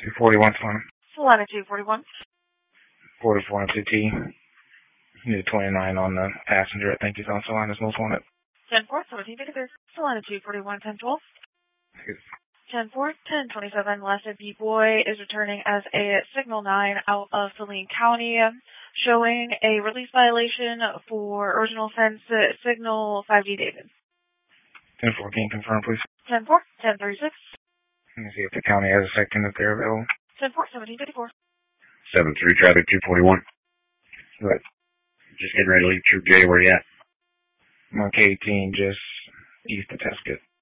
241 Solana. Solana 241. 44 on 2T. Need a 29 on the passenger. I think he's on Solana's most wanted. 10-4, 1753. Solana 241, 10-12. 10-4, 10-27. Last B-Boy is returning as a Signal 9 out of Saline County, showing a release violation for original offense Signal 5D David. 10-4, can you confirm, please? 10-4, 10-36. Let me see if the county has a second if they're available. 10-4, 1754. 7-3, traffic 241. Good. Just getting ready to leave Troop J. Where you at? I'm on K18, just east of Tesket.